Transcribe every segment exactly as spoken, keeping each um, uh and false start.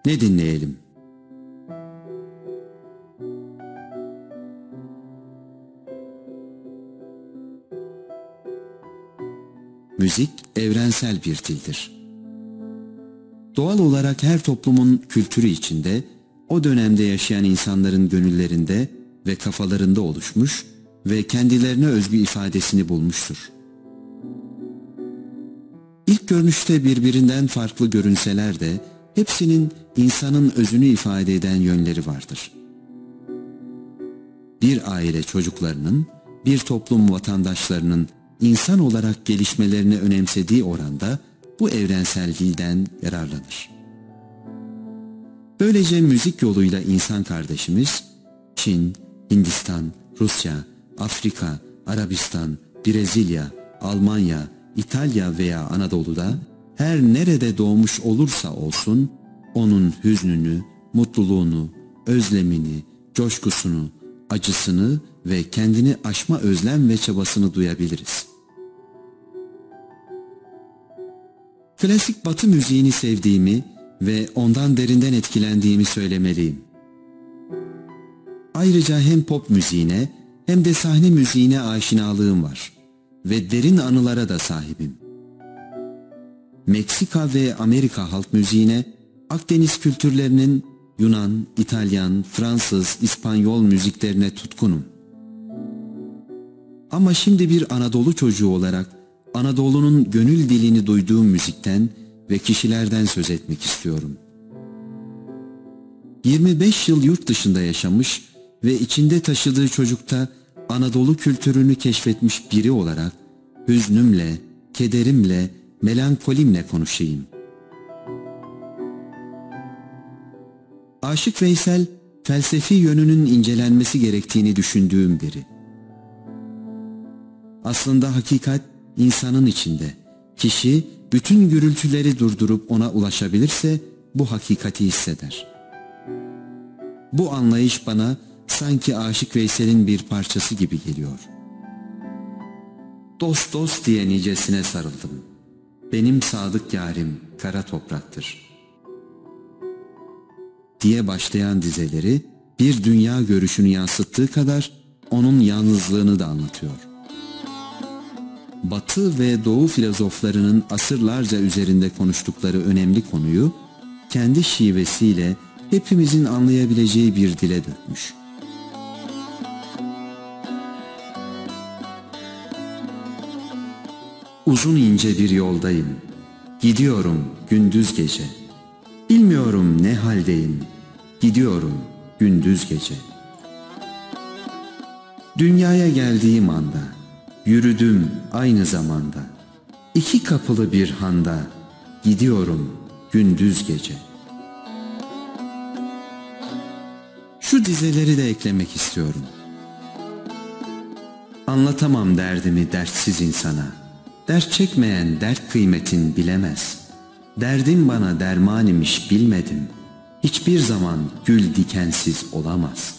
Ne dinleyelim? Müzik evrensel bir dildir. Doğal olarak her toplumun kültürü içinde, o dönemde yaşayan insanların gönüllerinde ve kafalarında oluşmuş ve kendilerine özgü ifadesini bulmuştur. İlk görünüşte birbirinden farklı görünseler de hepsinin insanın özünü ifade eden yönleri vardır. Bir aile çocuklarının, bir toplum vatandaşlarının insan olarak gelişmelerini önemsediği oranda bu evrensel dilden yararlanır. Böylece müzik yoluyla insan kardeşimiz, Çin, Hindistan, Rusya, Afrika, Arabistan, Brezilya, Almanya, İtalya veya Anadolu'da her nerede doğmuş olursa olsun, onun hüznünü, mutluluğunu, özlemini, coşkusunu, acısını ve kendini aşma özlem ve çabasını duyabiliriz. Klasik Batı müziğini sevdiğimi ve ondan derinden etkilendiğimi söylemeliyim. Ayrıca hem pop müziğine hem de sahne müziğine aşinalığım var ve derin anılara da sahibim. Meksika ve Amerika halk müziğine, Akdeniz kültürlerinin Yunan, İtalyan, Fransız, İspanyol müziklerine tutkunum. Ama şimdi bir Anadolu çocuğu olarak Anadolu'nun gönül dilini duyduğum müzikten ve kişilerden söz etmek istiyorum. yirmi beş yıl yurt dışında yaşamış ve içinde taşıdığı çocukta Anadolu kültürünü keşfetmiş biri olarak hüznümle, kederimle, melankolimle konuşayım. Aşık Veysel, felsefi yönünün incelenmesi gerektiğini düşündüğüm biri. Aslında hakikat insanın içinde. Kişi bütün gürültüleri durdurup ona ulaşabilirse bu hakikati hisseder. Bu anlayış bana sanki Aşık Veysel'in bir parçası gibi geliyor. Dost dost diye nicesine sarıldım. Benim sadık yârim kara topraktır diye başlayan dizeleri bir dünya görüşünü yansıttığı kadar onun yalnızlığını da anlatıyor. Batı ve Doğu filozoflarının asırlarca üzerinde konuştukları önemli konuyu kendi şivesiyle hepimizin anlayabileceği bir dile dökmüş. Uzun ince bir yoldayım, gidiyorum gündüz gece. Bilmiyorum ne haldeyim, gidiyorum gündüz gece. Dünyaya geldiğim anda, yürüdüm aynı zamanda. İki kapılı bir handa, gidiyorum gündüz gece. Şu dizeleri de eklemek istiyorum. Anlatamam derdimi dertsiz insana. Dert çekmeyen dert kıymetin bilemez. Derdim bana derman imiş bilmedim. Hiçbir zaman gül dikensiz olamaz.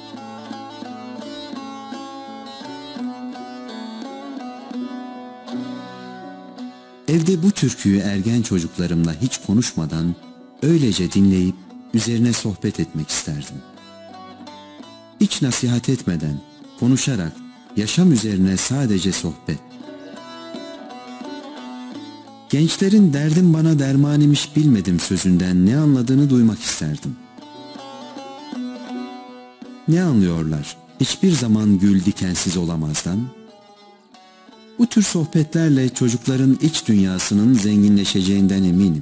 Evde bu türküyü ergen çocuklarımla hiç konuşmadan öylece dinleyip üzerine sohbet etmek isterdim. Hiç nasihat etmeden, konuşarak, yaşam üzerine sadece sohbet. Gençlerin derdim bana derman imiş bilmedim sözünden ne anladığını duymak isterdim. Ne anlıyorlar? Hiçbir zaman gül dikensiz olamazdan. Bu tür sohbetlerle çocukların iç dünyasının zenginleşeceğinden eminim.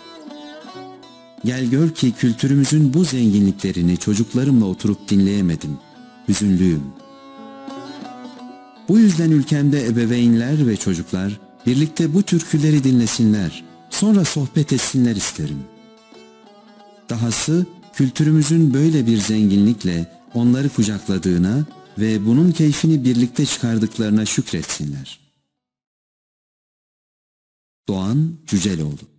Gel gör ki kültürümüzün bu zenginliklerini çocuklarımla oturup dinleyemedim. Hüzünlüyüm. Bu yüzden ülkemde ebeveynler ve çocuklar birlikte bu türküleri dinlesinler, sonra sohbet etsinler isterim. Dahası kültürümüzün böyle bir zenginlikle onları kucakladığına ve bunun keyfini birlikte çıkardıklarına şükretsinler. Doğan Cüceloğlu.